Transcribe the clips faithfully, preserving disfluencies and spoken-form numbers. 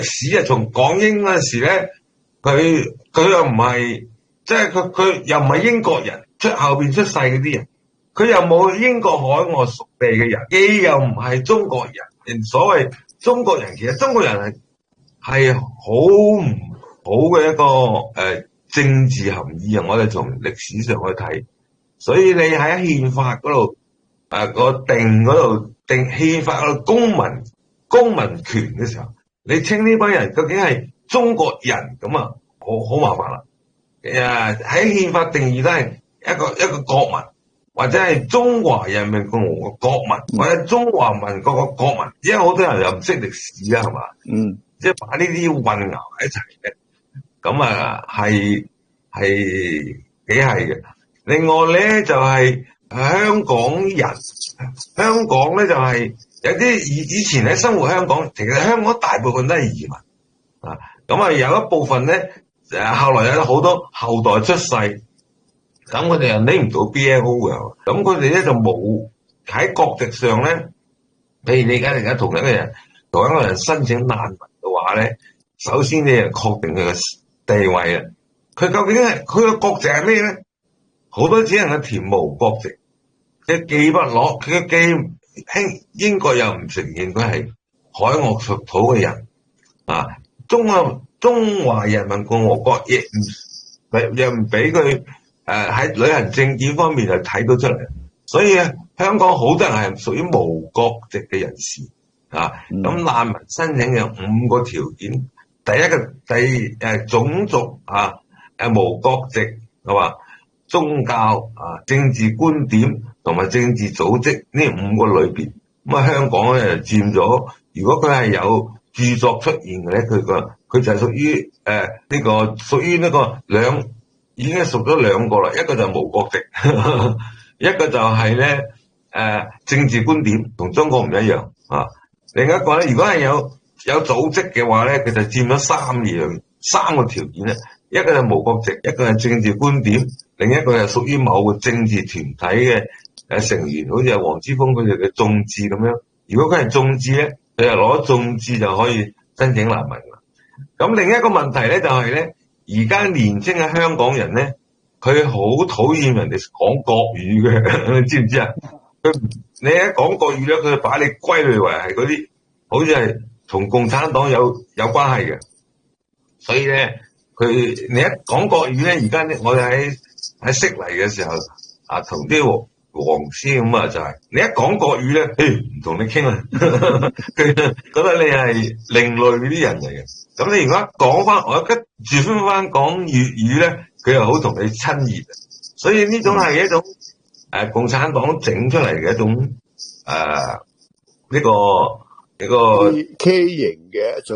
史啊，從港英嗰陣時咧，佢佢又唔係，即係佢佢又唔係英國人，出後邊出世嗰啲人，佢又冇英國海外屬地嘅人，既又唔係中國人。所謂中國人，其實中國人係係好唔好嘅一個誒、呃、政治含義啊！我哋從歷史上去睇，所以你喺憲法嗰度誒個定嗰度定憲法嗰度公民公民權嘅時候，你稱呢班人究竟係中國人咁啊，好好麻煩啦。誒喺憲法定義都係一個一個國民，或者係中華人民共和國國民，或者中華民國個國民，因為好多人又唔識歷史啊，係嘛？ 嗯， 即係把呢啲混淆喺一齊嘅，咁啊係係幾係嘅。另外咧就係、是、香港人，香港咧就係、是、有啲以以前喺生活香港，其實香港大部分都係移民啊，咁啊有一部分咧誒後來有好多後代出世，咁佢哋又拎唔到 B N O 嘅，咁佢哋咧就冇喺國籍上咧，譬如你而家而家同一個人同一個人申請難民嘅話咧，首先你就確定佢嘅地位啊，佢究竟係佢嘅國籍係咩咧？好多只能夠填無國籍，佢既不攞，佢既英英國又唔承認佢係海外屬土嘅人啊，中國中華人民共和國亦唔又唔俾佢誒喺旅行證件方面就睇到出嚟，所以啊，香港好多人係屬於無國籍嘅人士啊。咁難民申請有五個條件，第一個第誒、呃、種族啊誒無國籍係嘛？宗教啊、政治觀點同埋政治組織呢五個類別，咁啊香港咧就佔咗。如果佢係有著作出現嘅咧，佢個佢就係屬於誒呢個屬於呢個兩已經屬咗兩個啦，一個就係無國籍，呵呵一個就係咧誒政治觀點同中國唔一樣啊。另一個咧，如果係有有組織嘅話咧，佢就佔咗三樣三個條件咧，一個係無國籍，一個係政治觀點。另一個係屬於某個政治團體嘅誒成員，好似係黃之鋒佢哋嘅眾志咁樣。如果佢係眾志咧，佢就攞眾志就可以申請難民啦。咁另一個問題咧就係、是、咧，而家年輕嘅香港人咧，佢好討厭人哋講國語嘅，你知唔知啊？佢你一講國語咧，佢就把你歸類為係嗰啲好似係同共產黨有有關係嘅。所以咧，佢你一講國語咧，而家咧我哋喺喺悉尼嘅時候，啊，同啲黃絲咁啊，就係、是、你一講國語咧，誒唔同你傾啦，佢覺得你係另類嗰啲人嚟嘅。咁你如果講翻，我一轉翻翻講粵語咧，佢又好同你親熱。所以呢種係一種誒、呃、共產黨整出嚟嘅一種誒呢、呃這個呢、這個 K 型嘅一種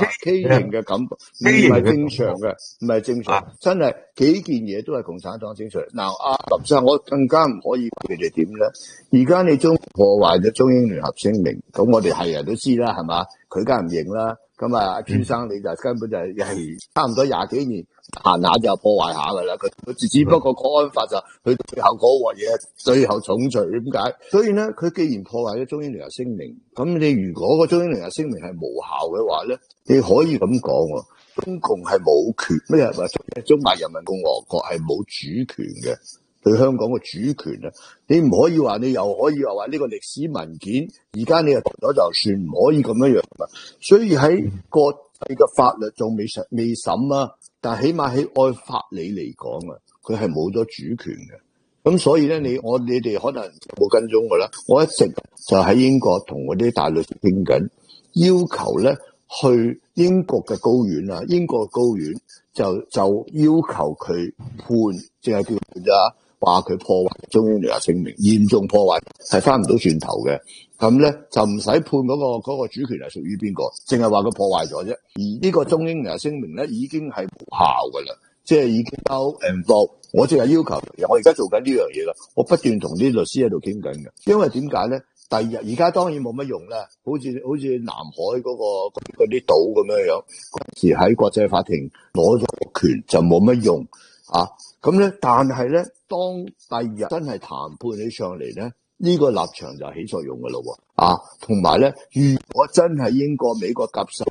K 型嘅感覺，唔係正常嘅，唔係正常，啊、真係幾件嘢都係共產黨整出嚟。嗱，阿林生，我更加唔可以佢哋點咧？而家你中破壞咗中英聯合聲明，咁我哋係人都知啦，係嘛？佢梗係唔認啦。咁啊，阿朱生你就根本就係係差唔多廿幾年閒下就破壞下噶啦。佢佢只不過國安法就佢最後嗰鑊嘢，最後重罪點解？所以咧，佢既然破壞咗中英聯合聲明，咁你如果個中英聯合聲明係無效嘅話咧，你可以咁講喎，中共係冇權咩？話中華人民共和國係冇主權嘅。對香港嘅主權啊，你唔可以話你又可以話話呢個歷史文件，而家你又讀咗就算，唔可以咁樣樣啊。所以喺國際嘅法律仲未審未審啊，但係起碼喺按法理嚟講啊，佢係冇咗主權嘅。咁所以咧，你我你哋可能冇跟蹤噶啦，我一直就喺英國同嗰啲大律師傾緊，要求咧去英國嘅高院啊，英國嘅高院就就要求佢判，淨係叫判咋。話佢破壞中英聯合聲明，嚴重破壞係翻唔到轉頭嘅，咁咧就唔使判嗰、那個嗰、那個主權係屬於邊個，淨係話佢破壞咗啫。而呢個中英聯合聲明咧已經係無效噶啦，即係已經out and void。我淨係要求，我而家做緊呢樣嘢啦，我不斷同啲律師喺度傾緊嘅。因為點解咧？第二日而家當然冇乜用啦，好似好似南海嗰、那個嗰啲島咁樣樣，嗰時喺國際法庭攞咗個權就冇乜用啊。咁咧，但係咧，當第二日真係談判起上嚟咧，呢、這個立場就起作用噶咯喎，啊，同埋咧，如果真係英國、美國夾手腳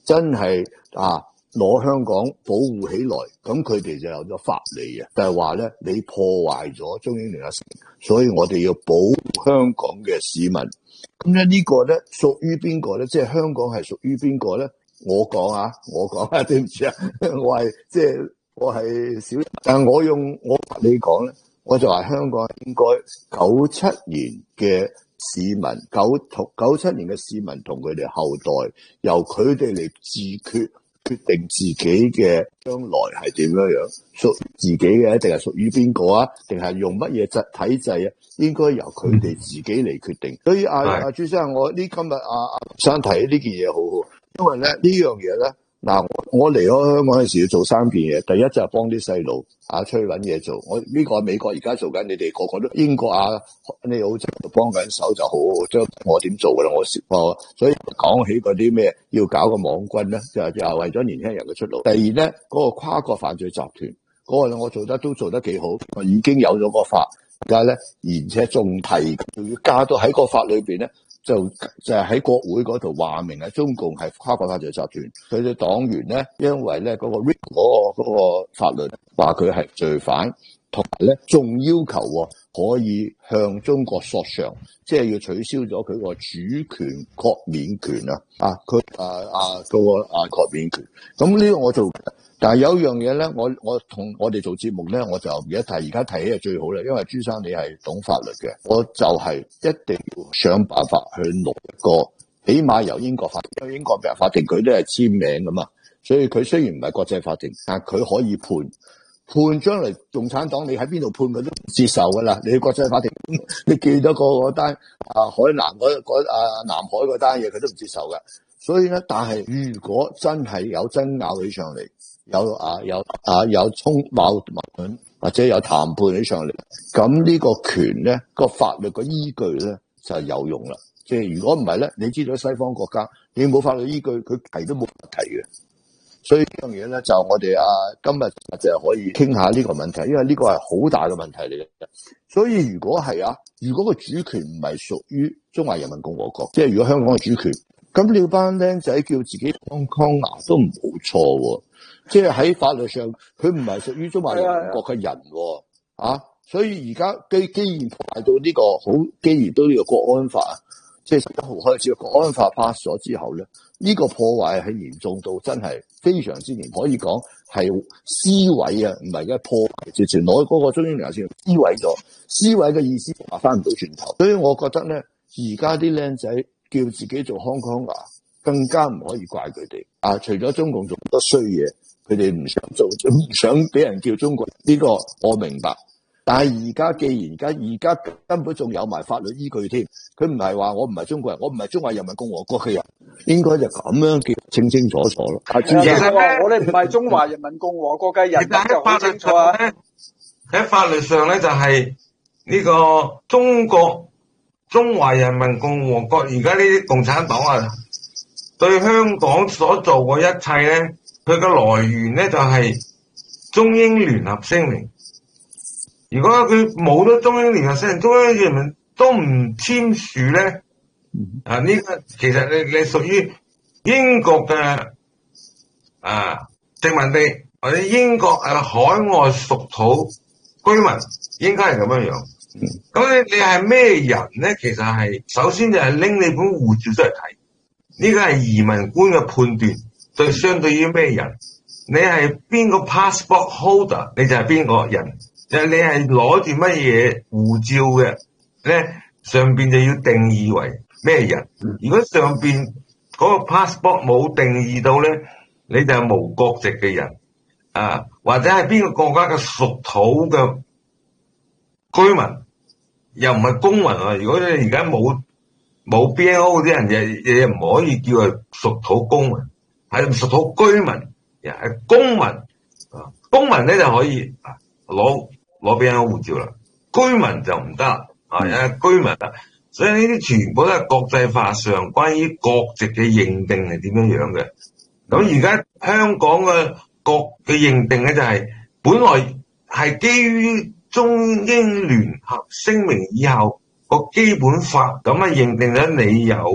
真係啊攞香港保護起來，咁佢哋就有咗法理啊，就係話咧你破壞咗中英聯合聲明，所以我哋要保護香港嘅市民。咁咧呢個咧屬於邊個咧？即係香港係屬於邊個咧？我講啊，我講啊，對唔住啊，我係即係我係小，但我用我你講咧，我就話香港應該九七年嘅市民，九同九七年嘅市民同佢哋後代，由佢哋嚟自決決定自己嘅將來係點樣樣，屬於自己嘅，定係屬於邊個啊？定係用乜嘢制體制啊？應該由佢哋自己嚟決定。所以阿阿朱生，我呢今日阿阿生提呢件嘢好好，因為咧呢樣嘢咧。嗱，我離開香港嗰陣時要做三件嘢，第一就係幫啲細路啊出去揾嘢做。我呢、這個喺美國而家做緊，你哋個個都英國啊，你澳洲度幫緊手就好好。將我點做噶啦？我我所以講起嗰啲咩要搞個網軍咧，就就係為咗年輕人嘅出路。第二咧，嗰、那個跨國犯罪集團嗰、那個咧，我做得都做得幾好，我已經有咗個法，而家咧而且仲提仲要加到喺個法裏邊咧。就就係喺國會嗰度話明啊，中共係跨國犯罪集團，佢哋黨員咧，因為咧嗰個 R I C 嗰個嗰個法律話佢係罪犯，同埋咧仲要求可以向中國索償，即係要取消咗佢個主權豁免權啊！啊，佢啊啊嗰個啊豁免權，咁呢個我做。但係有一樣嘢咧，我我同我哋做節目咧，我就而家提，而家提起係最好啦，因為朱生你係懂法律嘅，我就係一定要想辦法去攞一個，起碼由英國法庭，因為英國法庭佢都係簽名噶嘛，所以佢雖然唔係國際法庭，但係佢可以判判將來共產黨你喺邊度判佢都唔接受噶啦，你去國際法庭，你記得個嗰單啊海南嗰嗰啊南海嗰單嘢佢都唔接受噶，所以咧，但係如果真係有爭拗起上嚟。有啊有啊有衝矛盾或者有談判起上嚟，咁呢個權咧個法律個依據咧就係有用啦。即係如果唔係咧，你知道西方國家你冇法律依據，佢提都冇問題嘅。所以呢樣嘢咧就我哋啊今日就可以傾下呢個問題，因為呢個係好大嘅問題嚟嘅。所以如果係啊，如果個主權唔係屬於中華人民共和國，即係如果香港嘅主權，咁你班僆仔叫自己康康牙都唔好錯喎。即係喺法律上，佢唔係屬於中華人民國嘅人喎，啊！所以而家既既然破壞到呢個好，既然都呢個國安法，即係十一號開始國安法 pass 咗之後咧，呢個破壞係嚴重到真係非常之嚴，可以講係撕毀啊，唔係嘅破壞，直情攞嗰個中英聯合聲明撕毀咗，撕毀嘅意思話翻唔到轉頭。所以我覺得咧，而家啲僆仔叫自己做康康牙，更加唔可以怪佢哋啊！除咗中共做好多衰嘢。佢哋唔想做，唔想俾人叫中國人，呢個我明白。但係而家既然而家而家根本仲有埋法律依據添，佢唔係話我唔係中國人，我唔係中華人民共和國嘅人，應該就咁樣叫清清楚楚咯。 其實話我哋唔係中華人民共和國嘅人，就好清楚啊。 喺法律上咧，就係呢個中國中華人民共和國而家呢啲共產黨啊，對香港所做嘅一切咧。佢嘅來源咧就係中英聯合聲明。如果佢冇咗中英聯合聲明，中英人民都唔簽署咧，啊呢個其實你你屬於英國嘅啊殖民地或者英國誒海外屬土居民，應該係咁樣樣。咁你你係咩人咧？其實係首先就係拎你本護照出嚟睇，呢個係移民官嘅判斷。對，相對於咩人，你係邊個 passport holder，你就係邊個人。就係你係攞住乜嘢護照嘅咧，上邊就要定義為咩人。如果上邊嗰個 passport 冇定義到咧，你就係無國籍嘅人啊，或者係邊個國家嘅屬土嘅居民，又唔係公民啊。如果你而家冇冇 B N O 嗰啲人，亦亦唔可以叫佢屬土公民。係屬土居民，又係公民啊！公民咧就可以攞攞 B N O 護照啦，居民就唔得啊！因居民啊，所以呢啲全部都係國際法上關於國籍嘅認定係點樣樣嘅。咁而家香港嘅國嘅認定咧就係、是、本來係基於中英聯合聲明以後個基本法咁啊認定咗你有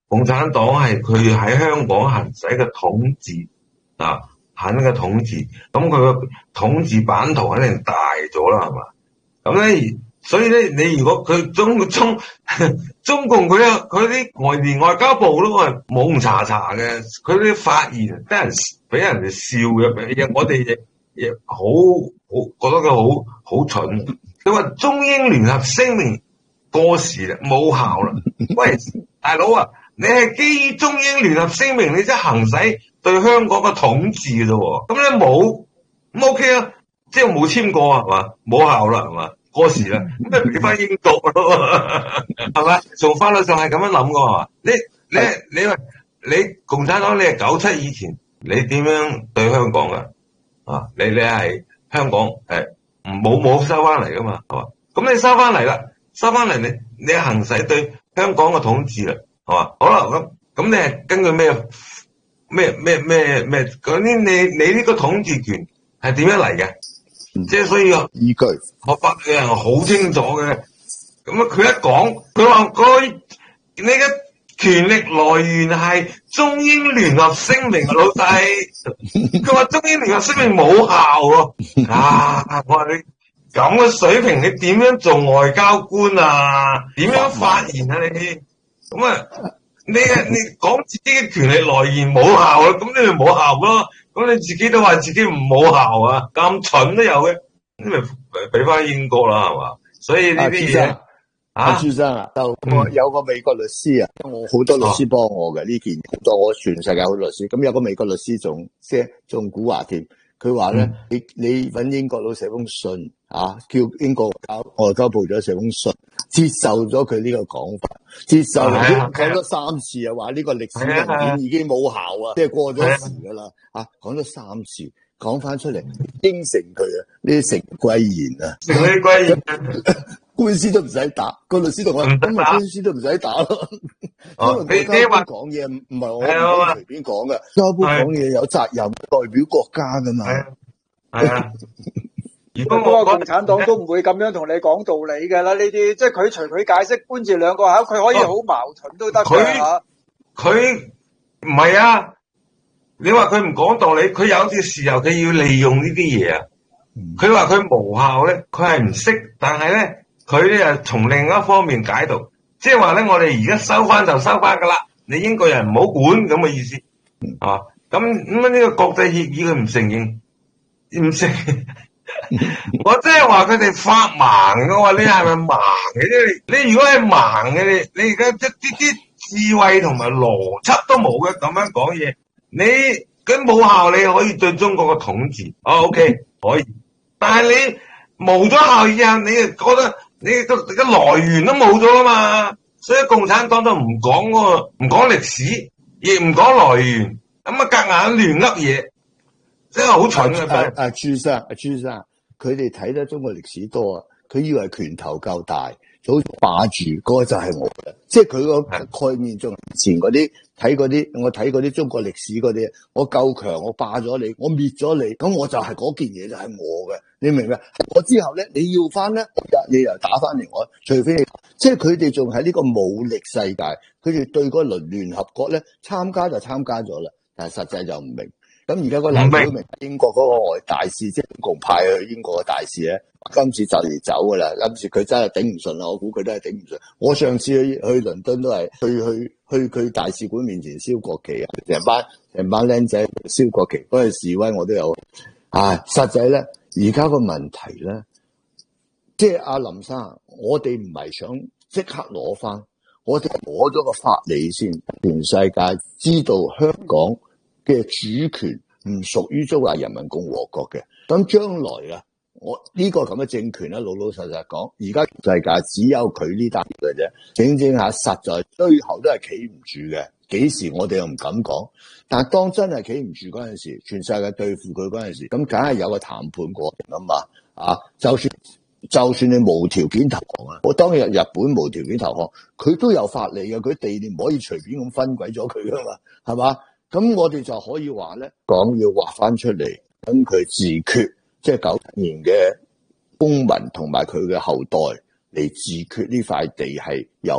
共產黨係佢喺香港行使嘅統治啊，行嘅統治，咁佢個統治版圖肯定大咗啦，係嘛？咁咧，所以咧，你如果佢中中中共佢啊，佢啲外連外交部都係冇唔查查嘅，佢啲發言俾人俾人哋笑嘅，我哋亦亦好好覺得佢好好蠢。佢話中英聯合聲明過時啦，冇效啦。喂，大佬啊，你係基於中英聯合聲明，你即係行使對香港嘅統治嘅啫喎。咁你冇咁 OK 啊，即係冇簽過啊，係嘛？冇效啦，係嘛？過時啦，咁咪俾翻英國咯，係咪？從法律上係咁樣諗嘅嘛？你你你話你共產黨，你係九七以前，你點樣對香港㗎？啊，你你係香港誒冇冇收翻嚟噶嘛？係嘛？咁你收翻嚟啦，收翻嚟你你行使對香港嘅統治啦，係嘛？好啦，咁咁你係根據咩咩咩咩咩嗰啲？你你呢個統治權係點樣嚟嘅？即係所以依據， 學法律嘅人好清楚嘅。咁啊，佢一講，佢話佢你嘅權力來源係中英聯合聲明，老細。佢話中英聯合聲明冇效喎。啊，我話你咁嘅水平，你點樣做外交官啊？點樣發言啊？你咁啊，你你講自己嘅權力來源冇效啊，咁你咪冇效咯。咁你自己都話自己唔冇效啊，咁蠢都有嘅，咁咪俾翻英國啦，係嘛？所以呢啲嘢啊，朱生啊，就我有個美國律師啊，我好多律師幫我嘅呢件工作，我全世界好多律師，咁有個美國律師仲即係仲古話添，佢話咧，你你搵英國佬寫封信啊，叫英國外交部長寫封信，接受咗佢呢個講法，接受講咗三次啊，話呢個歷史文件已經冇效啊，即係過咗時噶啦，啊，講咗三次，講翻出嚟應承佢啊，呢啲成歸言啊， 成呢歸言， 官司都唔使打，個律師同我咁啊，官司都唔使打咯。 哦， 因為外交官講嘢唔係我唔可以隨便講嘅，外交官講嘢有責任，代表國家噶嘛。 係啊。 如果我共產黨都唔會咁樣同你講道理嘅啦，呢啲即係佢隨佢解釋，搬住兩個口，佢可以好矛盾都得嘅嚇。 佢唔係啊，你話佢唔講道理，佢有啲時候佢要利用呢啲嘢啊。佢話佢無效咧，佢係唔識，但係咧佢咧又從另一方面解讀，即係話咧我哋而家收翻就收翻噶啦，你英國人唔好管咁嘅意思啊。咁咁呢個國際協議佢唔承認，唔承認。我即係話佢哋發盲嘅話，你係咪盲嘅啫？你你如果係盲嘅，你你而家一啲啲智慧同埋邏輯都冇嘅，咁樣講嘢，你佢冇效，你可以對中國嘅統治，哦 OK 可以，但係你冇咗效以後，你就覺得你個個來源都冇咗啦嘛，所以共產黨都唔講嗰個唔講歷史，亦唔講來源，咁啊夾硬亂噏嘢。真係好蠢啊！ 阿阿朱生，阿朱生，佢哋睇得中國歷史多啊，佢以為拳頭夠大，就好霸住嗰個就係我嘅，即係佢個概念仲前嗰啲睇嗰啲，我睇嗰啲中國歷史嗰啲，我夠強，我霸咗你，我滅咗你，咁我就係嗰件嘢就係我嘅，你明唔明？我之後咧，你要翻咧，你又打翻嚟我，除非你，即係佢哋仲喺呢個武力世界，佢哋對嗰輪聯合國咧參加就參加咗啦，但係實際就唔明。咁而家個劉曉明英國嗰個外大使，即係共派去英國嘅大使咧，今次就嚟走噶啦。今次佢真係頂唔順啦，我估佢都係頂唔順。我上次去去倫敦都係去去去佢大使館面前燒國旗啊，成班成班僆仔燒國旗，嗰陣示威我都有。唉，實際咧，而家個問題咧，即係阿林生，我哋唔係想即刻攞翻，我哋攞咗個法理先，全世界知道香港嘅主權唔屬於中華人民共和國嘅，咁將來啊，我呢個咁嘅政權咧，老老實實講，而家世界只有佢呢單嘅啫，整整下實在最後都係企唔住嘅。幾時我哋又唔敢講，但係當真係企唔住嗰陣時，全世界對付佢嗰陣時，咁梗係有個談判過程啊嘛。啊，就算就算你無條件投降啊，我當日日本無條件投降，佢都有法理嘅，佢地你唔可以隨便咁分鬼咗佢噶嘛，係嘛？咁我哋就可以話咧，講要劃翻出嚟，等佢自決，即係九年嘅公民同埋佢嘅後代嚟自決呢塊地係由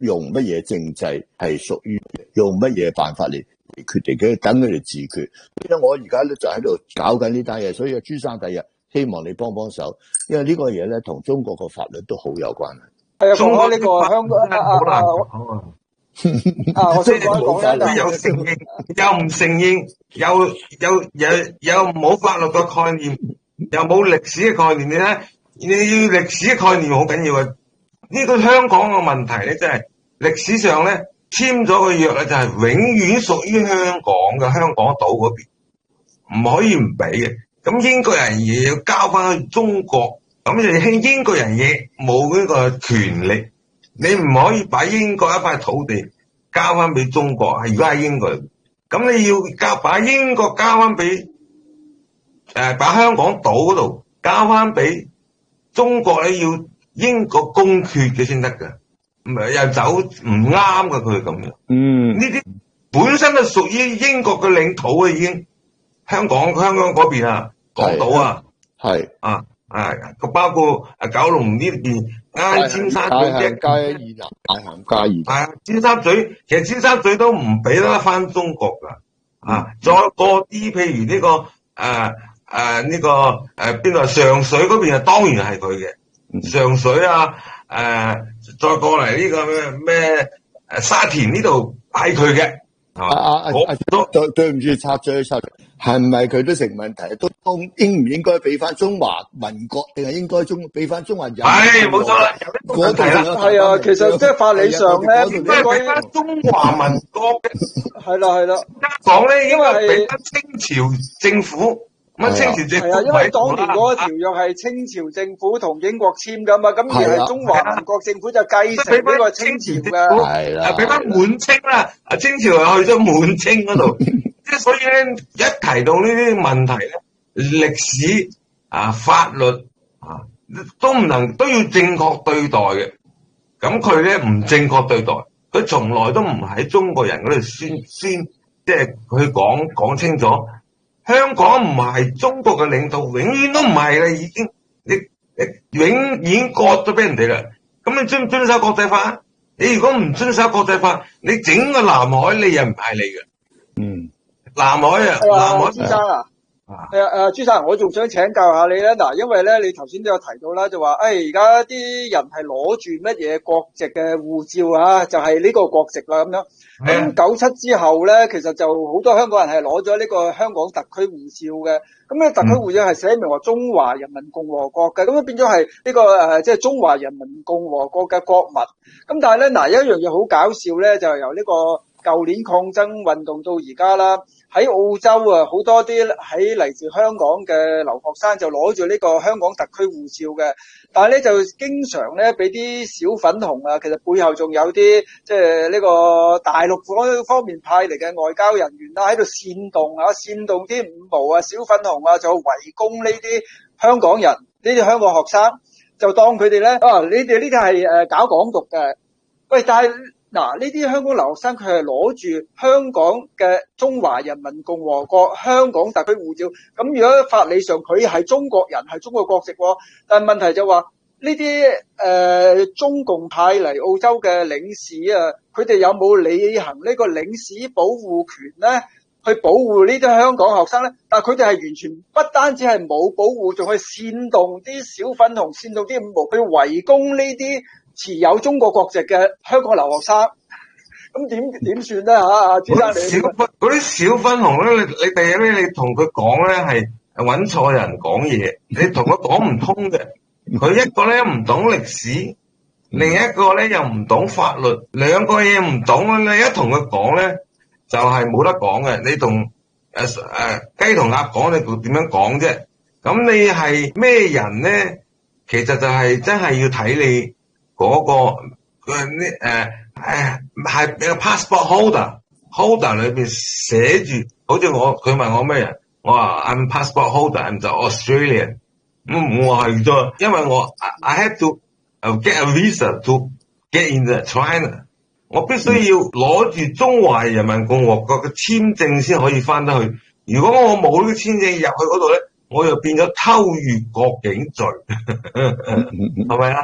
用乜嘢政制係屬於用乜嘢辦法嚟決定嘅，等佢哋自決。因為我而家咧就喺度搞緊呢單嘢，所以朱生第日希望你幫幫手，因為呢個嘢咧同中國個法律都好有關係。 係啊，中國呢個香港啊啊啊！啊，我先講一講啦， 有承認又唔承認，又又又又冇法律嘅概念，又冇歷史嘅概念。你睇，你要歷史嘅概念好緊要啊！呢個香港嘅問題咧，真係歷史上咧簽咗個約咧，就係永遠屬於香港嘅香港島嗰邊，唔可以唔俾嘅。咁英國人亦要交翻去中國，咁你英國人亦冇呢個權力。你唔可以把英國一塊土地交翻俾中國，係如果係英國人，咁你要交把英國交翻俾誒，把香港島嗰度交翻俾中國咧，要英國公決嘅先得㗎，唔係又走唔啱㗎，佢咁樣。嗯，呢啲本身係屬於英國嘅領土啊，已經香港香港嗰邊啊，港島啊，係啊啊，包括啊九龍呢邊。啱尖沙咀嘅街以南，大行街以南， 係啊，尖沙咀其實尖沙咀都唔俾得翻中國噶，嗯、啊，再過啲譬如呢、這個誒誒呢個誒邊度上水嗰邊啊，當然係佢嘅，嗯、上水啊誒、呃，再過嚟呢個咩咩誒沙田呢度係佢嘅， 啊啊啊，對對對唔住插嘴插嘴。係唔係佢都成問題？都應唔應該俾翻中華民國，定係應該中俾翻中華人民？ 係冇錯啦， 嗰度係啊，其實即係法理上咧， 應該俾翻中華民國嘅。 係啦係啦， 講咧應該俾翻清朝政府。乜清朝政府？ 係啊，因為當年嗰個條約係清朝政府同英國簽噶嘛，咁而係中華民國政府就繼承呢個清朝嘅。 係啦，俾翻滿清啦，啊清朝又去咗滿清嗰度。即係所以咧，一提到呢啲問題咧，歷史啊、法律啊，都唔能都要正確對待嘅。咁佢咧唔正確對待，佢從來都唔喺中國人嗰度先先，即係佢講講清楚，香港唔係中國嘅領土，永遠都唔係啦，已經你你永已經割咗俾人哋啦。咁你遵唔遵守國際法？你如果唔遵守國際法，你整個南海你又唔係你嘅。嗯。南海啊，南海朱生啊，誒誒，朱生，我仲想請教下你咧，嗱，因為咧你頭先都有提到啦，就話誒而家啲人係攞住乜嘢國籍嘅護照啊，就係呢個國籍啦咁樣。咁九七之後咧，其實就好多香港人係攞咗呢個香港特區護照嘅。咁咧特區護照係寫明話中華人民共和國嘅，咁樣變咗係呢個誒即係中華人民共和國嘅國民。咁但係咧嗱，有一樣嘢好搞笑咧，就係由呢個舊年抗爭運動到而家啦。喺澳洲啊，好多啲喺嚟自香港嘅留學生就攞住呢個香港特區護照嘅，但係咧就經常咧俾啲小粉紅啊，其實背後仲有啲即係呢個大陸嗰方面派嚟嘅外交人員啦，喺度煽動啊，煽動啲五毛啊、小粉紅啊，就圍攻呢啲香港人，呢啲香港學生，就當佢哋咧啊，你哋呢啲係誒搞港獨嘅，喂，但係。嗱，呢啲香港留學生佢係攞住香港嘅中華人民共和國香港特區護照，咁如果法理上佢係中國人，係中國國籍喎，但係問題就話呢啲誒中共派嚟澳洲嘅領事啊，佢哋有冇履行呢個領事保護權咧？去保護呢啲香港學生咧？但係佢哋係完全不單止係冇保護，仲去煽動啲小粉紅，煽動啲五毛去圍攻呢啲持有中國國籍嘅香港留學生，咁點點算咧嚇？阿朱生你嗰啲小粉紅咧，你你第日咧，你同佢講咧係揾錯人講嘢，你同佢講唔通嘅。佢一個咧唔懂歷史，另一個咧又唔懂法律，兩個嘢唔懂咧，你一同佢講咧就係冇得講嘅。你同誒誒雞同鴨講，你點樣講啫？咁你係咩人咧？其實就係真係要睇你。嗰、那個佢呢誒誒係個 passport holder，holder 裏邊寫住，好似我佢問我咩人，我話 I'm passport holder，I'm the Australian，咁我係咗，因為我 I have to get a visa to get in the China， 我必須要攞住中華人民共和國嘅簽證先可以翻得去。如果我冇呢個簽證入去嗰度咧，我就變咗偷越國境罪，係咪啊？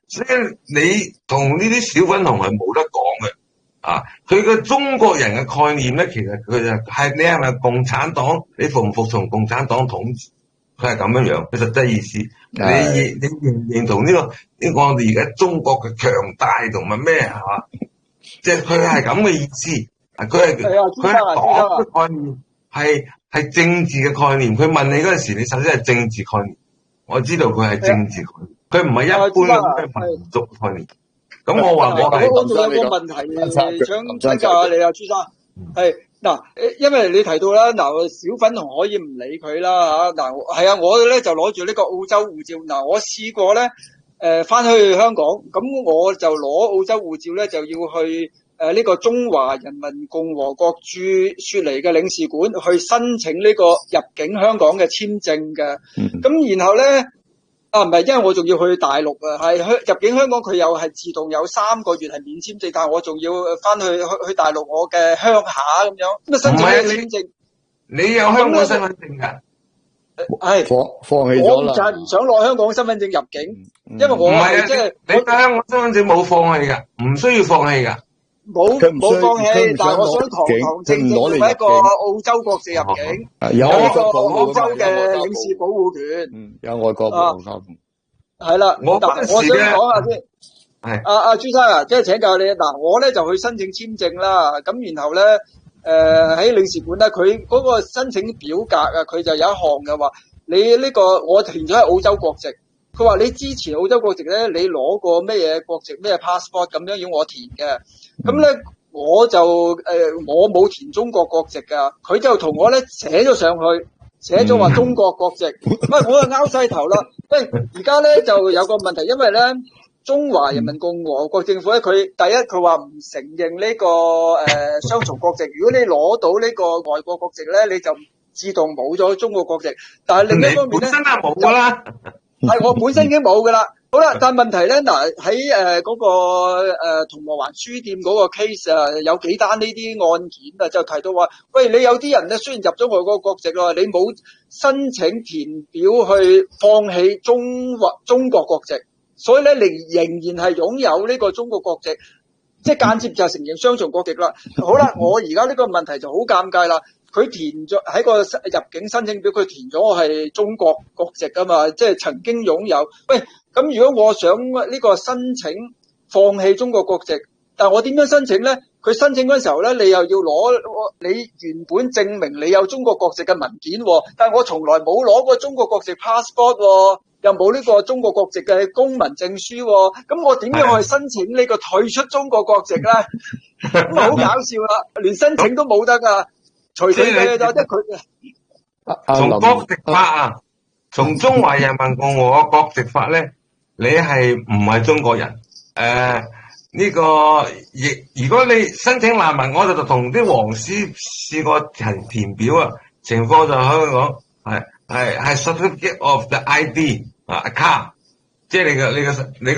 所以你同呢啲小粉紅係冇得講嘅。啊！佢個中國人嘅概念咧，其實佢就係你係咪共產黨？你服唔服從共產黨統治？佢係咁樣樣，佢實際意思。你你認唔認同呢、這個呢、這個我哋而家中國嘅強大同埋咩係嘛？即係佢係咁嘅意思。佢係佢係黨嘅概念，係係政治嘅概念。佢問你嗰陣時，你首先係政治概念。我知道佢係政治概念，佢唔係一般嘅民族概念。咁我話我係， 我仲有個問題想請教下你啊，朱生。係嗱，因為你提到啦，嗱小粉紅可以唔理佢啦嚇。嗱係啊，我咧就攞住呢個澳洲護照。嗱我試過咧，誒翻去香港，咁我就攞澳洲護照咧，就要去誒呢個中華人民共和國駐雪梨嘅領事館去申請呢個入境香港嘅簽證嘅。咁、嗯、然後咧。啊，唔係，因為我仲要去大陸啊，係去入境香港佢有係自動有三個月係免簽證，但係我仲要翻去去去大陸我嘅鄉下咁樣，咁啊申請呢個簽證。你有香港身份證㗎？係放放棄咗啦。 我就係唔想攞香港身份證入境，嗯、因為我係即係你香港身份證冇放棄㗎，唔需要放棄㗎。 冇冇放棄，但係我想堂堂正正攞一個澳洲國籍入境，有一個澳洲嘅領事保護權， 嗯，有外國保護權。 係啦，嗱，我想講下先，係阿阿朱生啊，即係請教你，嗱，我咧就去申請簽證啦，咁然後咧，誒喺領事館咧，佢嗰個申請表格啊，佢就有一項嘅話，你呢個我填咗係澳洲國籍。佢話你之前澳洲國籍咧，你攞過咩嘢國籍咩 passport 咁樣要我填嘅，咁咧、嗯、我就誒、呃、我冇填中國國籍噶，佢就同我咧寫咗上去，寫咗話中國國籍，喂、嗯、我就拗晒頭啦，喂而家咧就有個問題，因為咧中華人民共和國政府咧，佢第一佢話唔承認呢、這個誒、呃、雙重國籍，如果你攞到呢個外國國籍咧，你就自動冇咗中國國籍，但係另一方面咧， 本身係冇噶啦。 係我本身已經冇噶啦，好啦，但係問題咧，嗱喺誒嗰個誒銅鑼灣書店嗰個 case 啊，有幾單呢啲案件啊，就提到話，喂，你有啲人咧雖然入咗外國國籍咯，你冇申請填表去放棄中或中國國籍，所以咧你仍然係擁有呢個中國國籍，即係間接就承認雙重國籍啦。好啦，我而家呢個問題就好尷尬啦。佢填咗喺個入境申請表，佢填咗我係中國國籍㗎嘛，即係曾經擁有。喂，咁如果我想呢個申請放棄中國國籍，但係我點樣申請咧？佢申請嗰陣時候咧，你又要攞你原本證明你有中國國籍嘅文件，但係我從來冇攞過中國國籍 passport，又冇呢個中國國籍嘅公民證書，咁我點樣去申請呢個退出中國國籍咧？咁好搞笑啦，連申請都冇得㗎。隨佢嘅就即係佢， 從國籍法啊，從中華人民共和國國籍法咧，你係唔係中國人？誒、呃，呢、這個亦如果你申請難民，我就同啲黃絲試過填填表啊，情況就可以講係係係 certificate of the I D 啊卡，即係你嘅你嘅你。